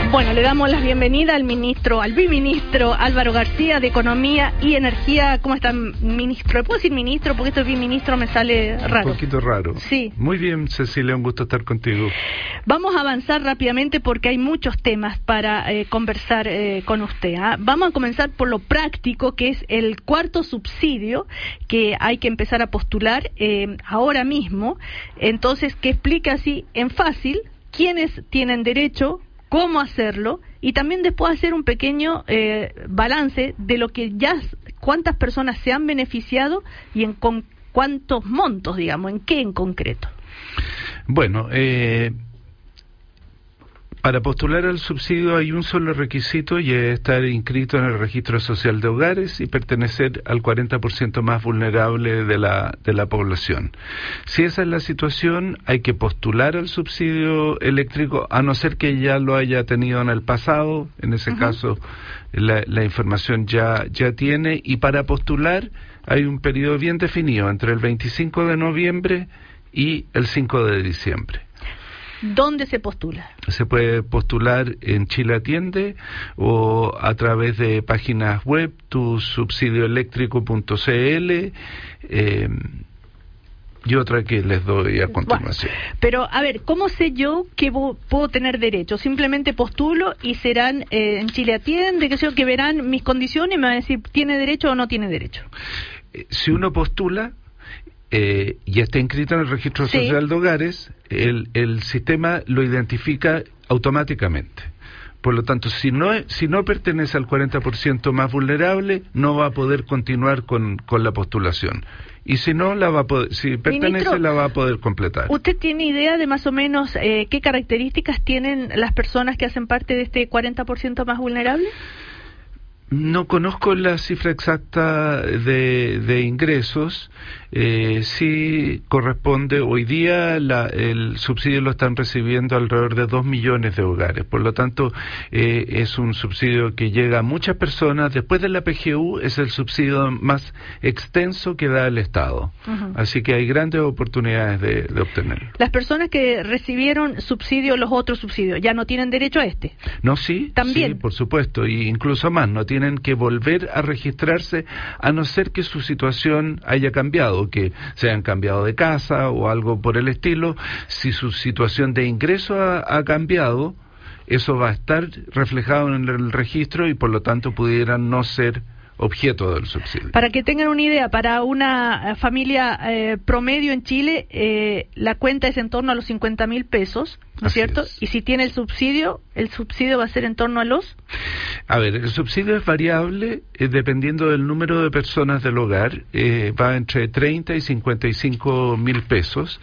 Bueno, le damos la bienvenida al biministro Álvaro García de Economía y Energía. ¿Cómo está, ministro? ¿Puedo decir ministro? Porque esto de biministro me sale raro. Un poquito raro. Sí. Muy bien, Cecilia, un gusto estar contigo. Vamos a avanzar rápidamente porque hay muchos temas para conversar con usted. Vamos a comenzar por lo práctico, que es el cuarto subsidio que hay que empezar a postular ahora mismo. Entonces, que explique así en fácil quiénes tienen derecho, cómo hacerlo, y también después hacer un pequeño balance de lo que ya, cuántas personas se han beneficiado y con cuántos montos, digamos, en qué en concreto. Bueno, para postular al subsidio hay un solo requisito y es estar inscrito en el Registro Social de Hogares y pertenecer al 40% más vulnerable de la población. Si esa es la situación, hay que postular al subsidio eléctrico, a no ser que ya lo haya tenido en el pasado. En ese caso la información ya tiene, y para postular hay un periodo bien definido entre el 25 de noviembre y el 5 de diciembre. ¿Dónde se postula? Se puede postular en Chile Atiende o a través de páginas web, tusubsidioeléctrico.cl, y otra que les doy a continuación. Bueno, pero, a ver, ¿cómo sé yo que puedo tener derecho? Simplemente postulo y serán en Chile Atiende, que verán mis condiciones y me van a decir, ¿tiene derecho o no tiene derecho? Si uno postula y está inscrito en el Registro Social de Hogares, el sistema lo identifica automáticamente. Por lo tanto, si no pertenece al 40% más vulnerable, no va a poder continuar con la postulación. Y si no, si pertenece, ministro, la va a poder completar. ¿Usted tiene idea de más o menos qué características tienen las personas que hacen parte de este 40% más vulnerable? No conozco la cifra exacta de ingresos. Sí corresponde, hoy día el subsidio lo están recibiendo alrededor de 2 millones de hogares. Por lo tanto, es un subsidio que llega a muchas personas. Después de la PGU es el subsidio más extenso que da el Estado. Así que hay grandes oportunidades de obtenerlo. Las personas que recibieron subsidio, los otros subsidios, ¿ya no tienen derecho a este? No, sí. También. Sí, por supuesto, y incluso más, no tienen que volver a registrarse a no ser que su situación haya cambiado, que se hayan cambiado de casa o algo por el estilo. Si su situación de ingreso ha cambiado, eso va a estar reflejado en el registro y por lo tanto pudieran no ser objeto del subsidio. Para que tengan una idea, para una familia promedio en Chile, la cuenta es en torno a los 50.000 pesos, ¿no es cierto? Y si tiene el subsidio va a ser en torno a los... A ver, el subsidio es variable dependiendo del número de personas del hogar, va entre 30 y 55.000 pesos.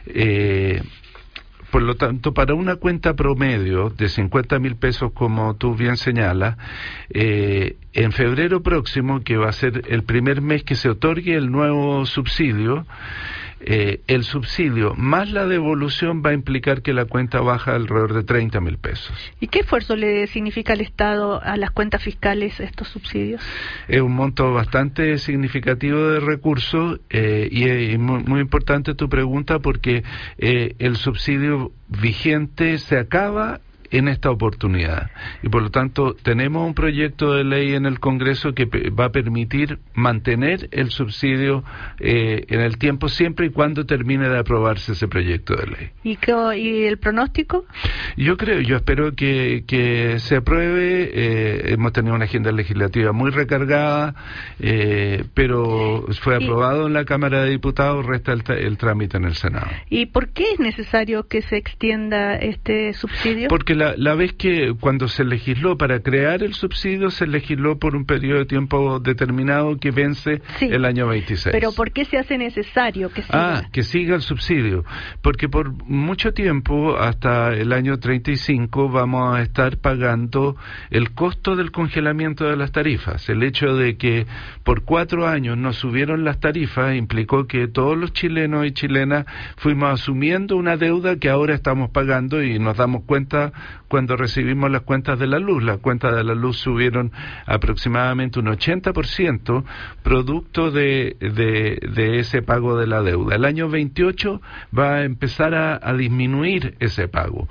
Por lo tanto, para una cuenta promedio de 50.000 pesos, como tú bien señalas, en febrero próximo, que va a ser el primer mes que se otorgue el nuevo subsidio, el subsidio más la devolución va a implicar que la cuenta baja alrededor de 30.000 pesos. ¿Y qué esfuerzo le significa al Estado a las cuentas fiscales estos subsidios? Es un monto bastante significativo de recursos y es muy importante tu pregunta porque el subsidio vigente se acaba en esta oportunidad y por lo tanto tenemos un proyecto de ley en el Congreso que va a permitir mantener el subsidio en el tiempo siempre y cuando termine de aprobarse ese proyecto de ley. ¿Y el pronóstico? Yo espero que se apruebe. Hemos tenido una agenda legislativa muy recargada, pero fue aprobado en la Cámara de Diputados, resta el trámite en el Senado. ¿Y por qué es necesario que se extienda este subsidio? Porque la vez que cuando se legisló para crear el subsidio, se legisló por un periodo de tiempo determinado que vence el año 26. ¿Pero por qué se hace necesario que siga? Que siga el subsidio. Porque por mucho tiempo, hasta el año 35, vamos a estar pagando el costo del congelamiento de las tarifas. El hecho de que por 4 años no subieron las tarifas implicó que todos los chilenos y chilenas fuimos asumiendo una deuda que ahora estamos pagando y nos damos cuenta cuando recibimos las cuentas de la luz. Las cuentas de la luz subieron aproximadamente un 80% producto de ese pago de la deuda. El año 28 va a empezar a disminuir ese pago. Por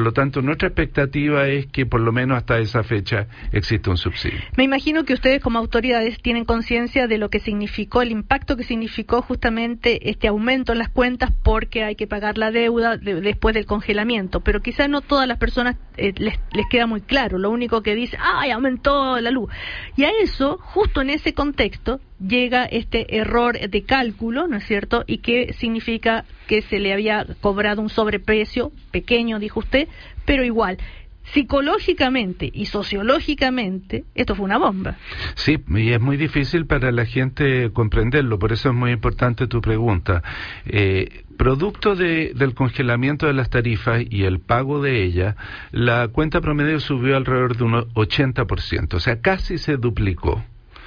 lo tanto nuestra expectativa es que por lo menos hasta esa fecha existe un subsidio. Me imagino que ustedes como autoridades tienen conciencia de lo que significó, el impacto que significó justamente este aumento en las cuentas porque hay que pagar la deuda después del congelamiento, pero quizás no todas las personas les queda muy claro, lo único que dice, ¡ay, aumentó la luz! Y a eso, justo en ese contexto, llega este error de cálculo, ¿no es cierto? Y que significa que se le había cobrado un sobreprecio, pequeño, dijo usted, pero igual, psicológicamente y sociológicamente, esto fue una bomba. Sí, y es muy difícil para la gente comprenderlo, por eso es muy importante tu pregunta. Producto del congelamiento de las tarifas y el pago de ellas, la cuenta promedio subió alrededor de un 80%, o sea, casi se duplicó.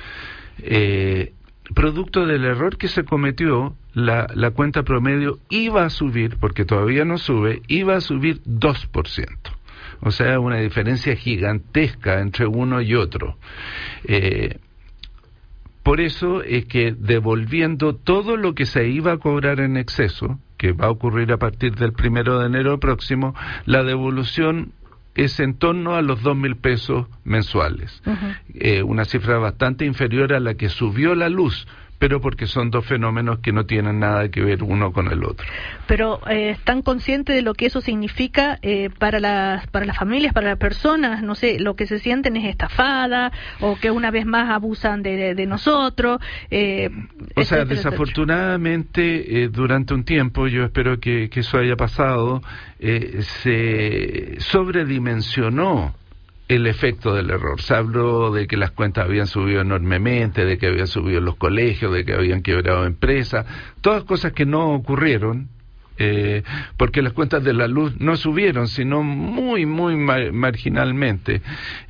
Producto del error que se cometió, la cuenta promedio iba a subir, porque todavía no sube, iba a subir 2%. O sea, una diferencia gigantesca entre uno y otro. Por eso es que devolviendo todo lo que se iba a cobrar en exceso, que va a ocurrir a partir del 1 de enero próximo, la devolución es en torno a los 2.000 pesos mensuales. Uh-huh. Una cifra bastante inferior a la que subió la luz, pero porque son dos fenómenos que no tienen nada que ver uno con el otro. Pero ¿están conscientes de lo que eso significa para las familias, para las personas? No sé, lo que se sienten es estafada, o que una vez más abusan de nosotros. O sea, desafortunadamente, durante un tiempo, yo espero que eso haya pasado, se sobredimensionó el efecto del error. Se habló de que las cuentas habían subido enormemente, de que habían subido los colegios, de que habían quebrado empresas, todas cosas que no ocurrieron, porque las cuentas de la luz no subieron, sino muy marginalmente.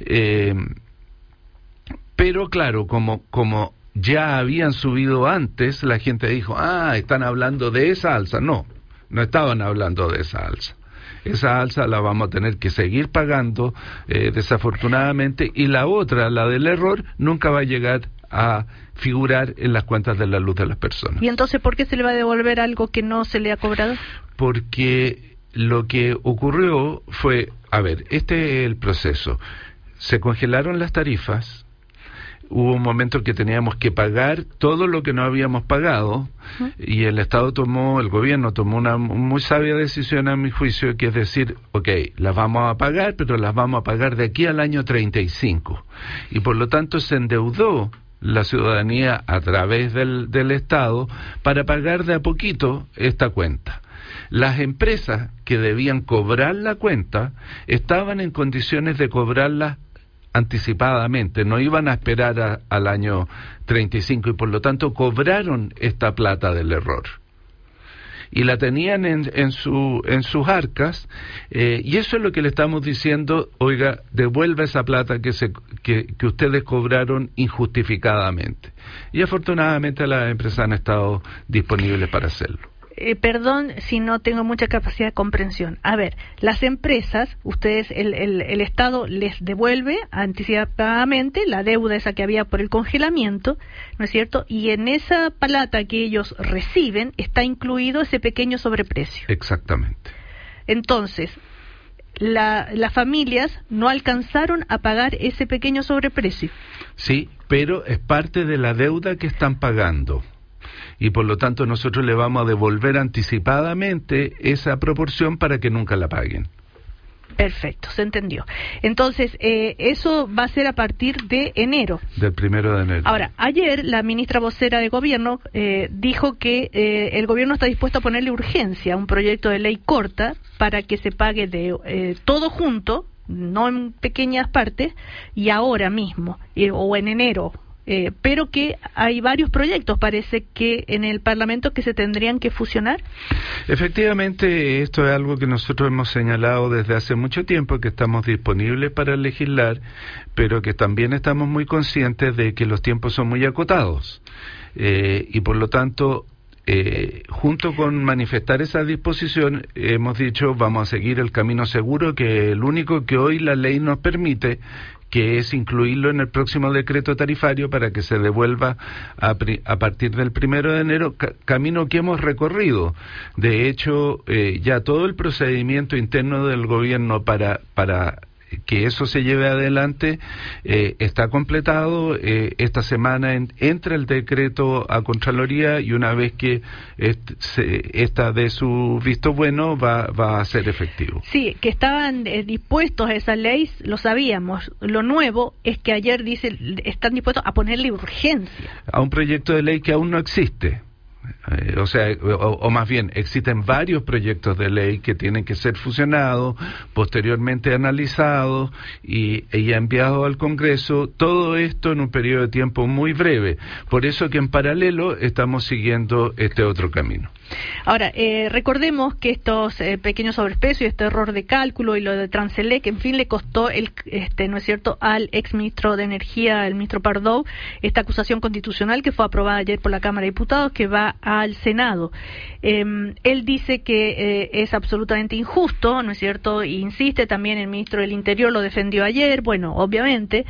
Pero claro, como ya habían subido antes, la gente dijo, están hablando de esa alza. No estaban hablando de esa alza. Esa alza la vamos a tener que seguir pagando, desafortunadamente, y la otra, la del error, nunca va a llegar a figurar en las cuentas de la luz de las personas. ¿Y entonces por qué se le va a devolver algo que no se le ha cobrado? Porque lo que ocurrió fue, este es el proceso. Se congelaron las tarifas. Hubo un momento que teníamos que pagar todo lo que no habíamos pagado, uh-huh. Y el gobierno tomó una muy sabia decisión a mi juicio, que es decir, las vamos a pagar, pero las vamos a pagar de aquí al año 35. Y por lo tanto se endeudó la ciudadanía a través del Estado para pagar de a poquito esta cuenta. Las empresas que debían cobrar la cuenta estaban en condiciones de cobrarla anticipadamente, no iban a esperar al año 35, y por lo tanto cobraron esta plata del error y la tenían en sus arcas, y eso es lo que le estamos diciendo: oiga, devuelva esa plata que ustedes cobraron injustificadamente, y afortunadamente las empresas han estado disponibles para hacerlo. Perdón si no tengo mucha capacidad de comprensión. Las empresas, ustedes, el Estado les devuelve anticipadamente la deuda esa que había por el congelamiento, ¿no es cierto? Y en esa plata que ellos reciben está incluido ese pequeño sobreprecio. Exactamente. Entonces, las familias no alcanzaron a pagar ese pequeño sobreprecio. Sí, pero es parte de la deuda que están pagando. Y por lo tanto nosotros le vamos a devolver anticipadamente esa proporción para que nunca la paguen. Perfecto, se entendió. Entonces, eso va a ser a partir de enero. Del 1 de enero. Ahora, ayer la ministra vocera de Gobierno dijo que el Gobierno está dispuesto a ponerle urgencia a un proyecto de ley corta para que se pague todo junto, no en pequeñas partes, y ahora mismo, o en enero. Pero que hay varios proyectos, parece que en el Parlamento, que se tendrían que fusionar. Efectivamente, esto es algo que nosotros hemos señalado desde hace mucho tiempo, que estamos disponibles para legislar, pero que también estamos muy conscientes de que los tiempos son muy acotados, y por lo tanto junto con manifestar esa disposición, hemos dicho vamos a seguir el camino seguro, que es el único que hoy la ley nos permite, que es incluirlo en el próximo decreto tarifario para que se devuelva a partir del 1 de enero, camino que hemos recorrido. De hecho, ya todo el procedimiento interno del gobierno para que eso se lleve adelante está completado. Esta semana entra el decreto a Contraloría y una vez que esta dé su visto bueno va a ser efectivo. Sí, que estaban dispuestos a esa ley, lo sabíamos. Lo nuevo es que ayer dice están dispuestos a ponerle urgencia a un proyecto de ley que aún no existe. O más bien, existen varios proyectos de ley que tienen que ser fusionados, posteriormente analizados y enviados al Congreso, todo esto en un periodo de tiempo muy breve. Por eso que en paralelo estamos siguiendo este otro camino. Ahora, recordemos que estos pequeños sobrepesos y este error de cálculo y lo de Transelec, en fin, le costó ¿no es cierto?, al exministro de Energía, el ministro Pardow, esta acusación constitucional que fue aprobada ayer por la Cámara de Diputados, que va al Senado. Él dice que es absolutamente injusto, ¿no es cierto?, y insiste, también el ministro del Interior lo defendió ayer. Bueno, obviamente,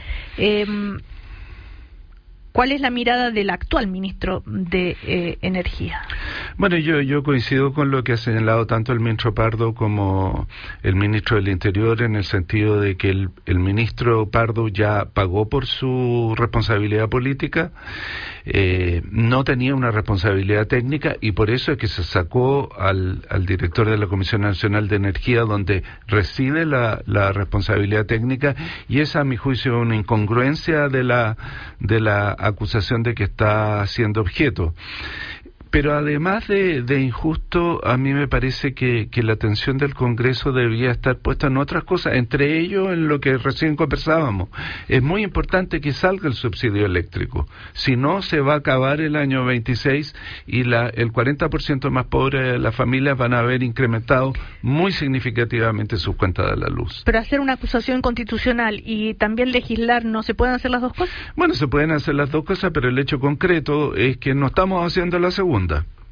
¿cuál es la mirada del actual ministro de Energía? Bueno, yo coincido con lo que ha señalado tanto el ministro Pardo como el ministro del Interior, en el sentido de que el ministro Pardo ya pagó por su responsabilidad política, no tenía una responsabilidad técnica y por eso es que se sacó al director de la Comisión Nacional de Energía, donde reside la responsabilidad técnica, y esa, a mi juicio, es una incongruencia de la acusación de que está siendo objeto. Pero además de injusto, a mí me parece que la atención del Congreso debía estar puesta en otras cosas, entre ellos en lo que recién conversábamos. Es muy importante que salga el subsidio eléctrico, si no se va a acabar el año 26 y el 40% más pobre de las familias van a haber incrementado muy significativamente sus cuentas de la luz. Pero hacer una acusación constitucional y también legislar, ¿no se pueden hacer las dos cosas? Bueno, se pueden hacer las dos cosas, pero el hecho concreto es que no estamos haciendo la segunda.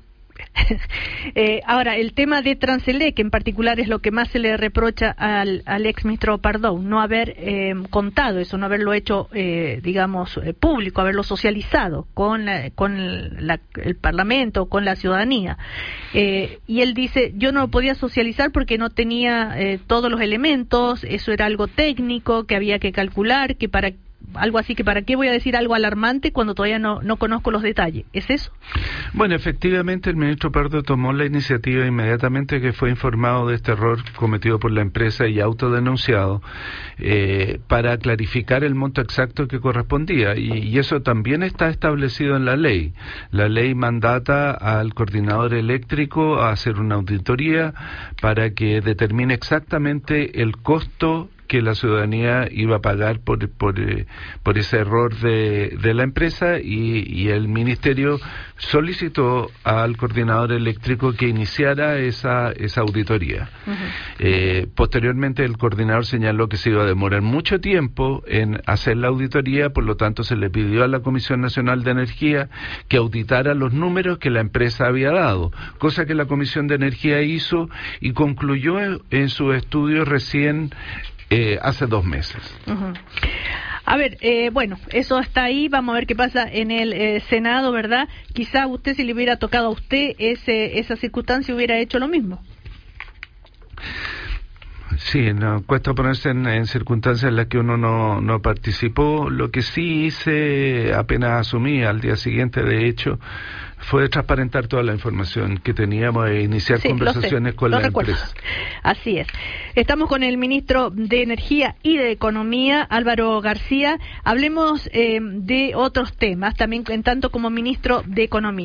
Ahora, el tema de Transelec en particular es lo que más se le reprocha al exministro Pardow, no haber contado eso, no haberlo hecho, público, haberlo socializado con el Parlamento, con la ciudadanía. Y él dice, yo no lo podía socializar porque no tenía todos los elementos, eso era algo técnico que había que calcular, que para qué voy a decir algo alarmante cuando todavía no conozco los detalles. ¿Es eso? Bueno, efectivamente el ministro Pardo tomó la iniciativa inmediatamente que fue informado de este error cometido por la empresa y autodenunciado, para clarificar el monto exacto que correspondía, y eso también está establecido en la ley. La ley mandata al coordinador eléctrico a hacer una auditoría para que determine exactamente el costo que la ciudadanía iba a pagar por ese error de la empresa, y el ministerio solicitó al coordinador eléctrico que iniciara esa auditoría. Uh-huh. Posteriormente el coordinador señaló que se iba a demorar mucho tiempo en hacer la auditoría, por lo tanto se le pidió a la Comisión Nacional de Energía que auditara los números que la empresa había dado, cosa que la Comisión de Energía hizo y concluyó en su estudio recién hace 2 meses. Uh-huh. A ver, bueno, eso está ahí, vamos a ver qué pasa en el Senado, ¿verdad? Quizá usted, si le hubiera tocado a usted esa circunstancia, hubiera hecho lo mismo. Sí, no cuesta ponerse en circunstancias en las que uno no participó. Lo que sí hice, apenas asumí al día siguiente, de hecho, fue transparentar toda la información que teníamos e iniciar conversaciones con la empresa. Así es. Estamos con el ministro de Energía y de Economía, Álvaro García. Hablemos de otros temas, también en tanto como ministro de Economía.